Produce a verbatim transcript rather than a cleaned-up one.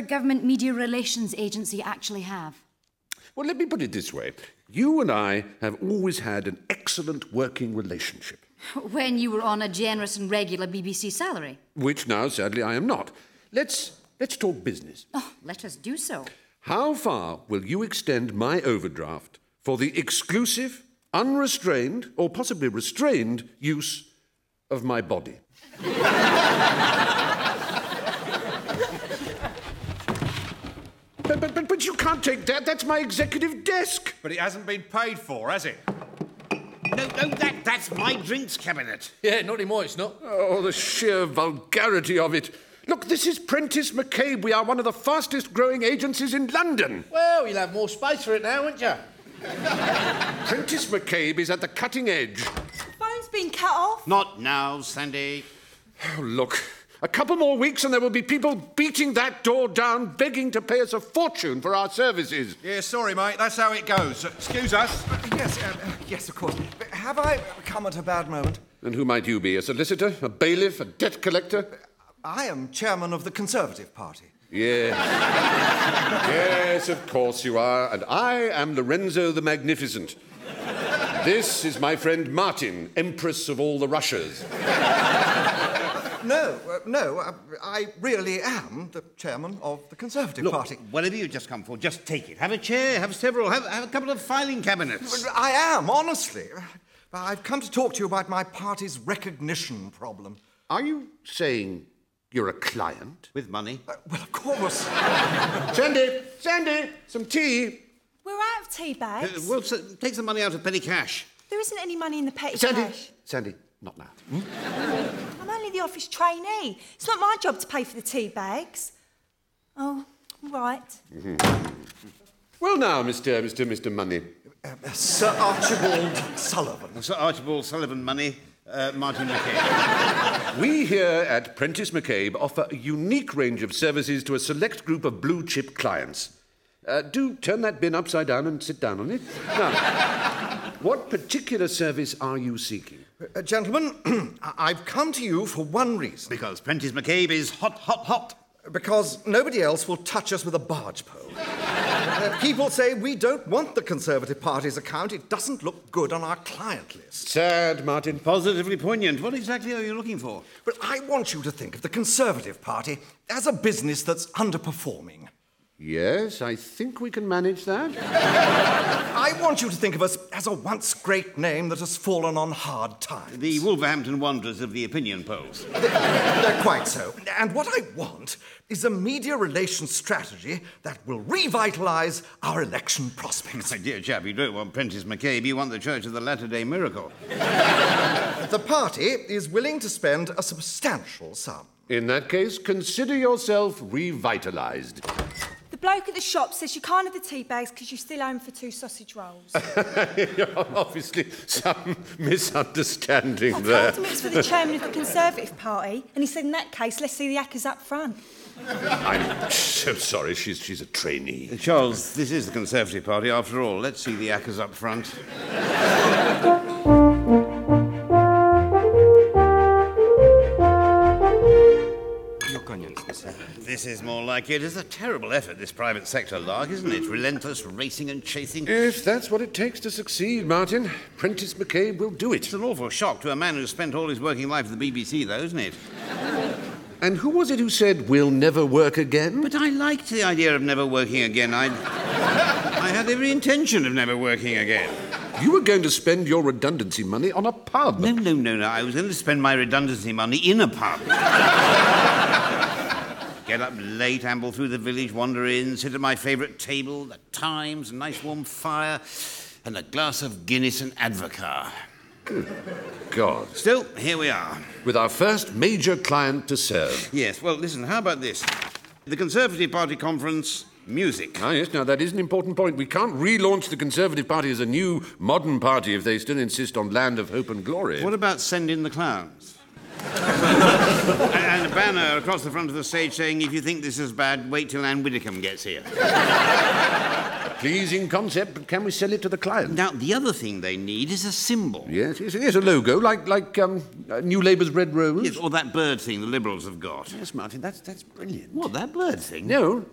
government media relations agency actually have? Well, let me put it this way. You and I have always had an excellent working relationship. When you were on a generous and regular B B C salary. Which now, sadly, I am not. Let's, let's talk business. Oh, let us do so. How far will you extend my overdraft for the exclusive, unrestrained, or possibly restrained use of my body? But, but, but, but you can't take that. That's my executive desk. But it hasn't been paid for, has it? No, no, that, that's my drinks cabinet. Yeah, not anymore, it's not. Oh, the sheer vulgarity of it. Look, this is Prentice McCabe. We are one of the fastest growing agencies in London. Well, you'll have more space for it now, won't you? Prentice McCabe is at the cutting edge. The phone's been cut off. Not now, Sandy. Oh, look. A couple more weeks and there will be people beating that door down, begging to pay us a fortune for our services. Yeah, sorry, mate. That's how it goes. Excuse us. Yes, uh, yes, of course. But have I come at a bad moment? And who might you be? A solicitor? A bailiff? A debt collector? I am chairman of the Conservative Party. Yes. Yes, of course you are. And I am Lorenzo the Magnificent. This is my friend Martin, Empress of all the Russias. No, uh, no, uh, I really am the chairman of the Conservative Look, Party. whatever you've just come for, just take it. Have a chair, have several, have, have a couple of filing cabinets. I am, honestly. I've come to talk to you about my party's recognition problem. Are you saying you're a client? With money. Uh, well, of course. Sandy! Sandy! Some tea! We're out of tea bags. Uh, well, so, take some money out of petty cash. There isn't any money in the petty Sandy! cash. Sandy, not now. I'm only the office trainee. It's not my job to pay for the tea bags. Oh, right. Mm-hmm. Well, now, Mister Mister Mister Money. Uh, Sir Archibald Sullivan. Sir Archibald Sullivan money, uh, Martin McCabe. We here at Prentice McCabe offer a unique range of services to a select group of blue-chip clients. Uh, do turn that bin upside down and sit down on it. Now, what particular service are you seeking? Uh, gentlemen, I've come to you for one reason. Because Prentice McCabe is hot, hot, hot. Because nobody else will touch us with a barge pole. Uh, people say we don't want the Conservative Party's account. It doesn't look good on our client list. Sad, Martin. Positively poignant. What exactly are you looking for? But I want you to think of the Conservative Party as a business that's underperforming. Yes, I think we can manage that. I want you to think of us as a once great name that has fallen on hard times. The Wolverhampton Wanderers of the opinion polls. They're quite so. And what I want is a media relations strategy that will revitalise our election prospects. My dear chap, you don't want Prentice McCabe, you want the Church of the Latter-day Miracle. The party is willing to spend a substantial sum. In that case, consider yourself revitalised. The bloke at the shop says you can't have the tea bags because you still owe him for two sausage rolls. Obviously, some misunderstanding I there. told him it's for the chairman of the Conservative Party, and he said, in that case, let's see the hackers up front. I'm so sorry, she's, she's a trainee. Charles, this is the Conservative Party after all. Let's see the hackers up front. This is more like it. It's a terrible effort, this private sector lark, isn't it? Relentless racing and chasing. If that's what it takes to succeed, Martin, Prentice McCabe will do it. It's an awful shock to a man who's spent all his working life at the B B C, though, isn't it? And who was it who said, we'll never work again? But I liked the idea of never working again. I I had every intention of never working again. You were going to spend your redundancy money on a pub. No, no, no, no. I was going to spend my redundancy money in a pub. Get up late, amble through the village, wander in, sit at my favourite table, the Times, a nice warm fire, and a glass of Guinness and Advocaat. Good God. Still, here we are. With our first major client to serve. Yes, well, listen, how about this? The Conservative Party conference, music. Ah, yes, now that is an important point. We can't relaunch the Conservative Party as a new, modern party if they still insist on Land of Hope and Glory. What about Send in the Clowns? And a banner across the front of the stage saying, if you think this is bad, wait till Anne Widdecombe gets here. Pleasing concept, but can we sell it to the client? Now, the other thing they need is a symbol. Yes, yes, yes, a logo, like like um, uh, New Labour's Red Rose. Yes, or that bird thing the Liberals have got. Yes, Martin, that's, that's brilliant. What, that bird thing? No,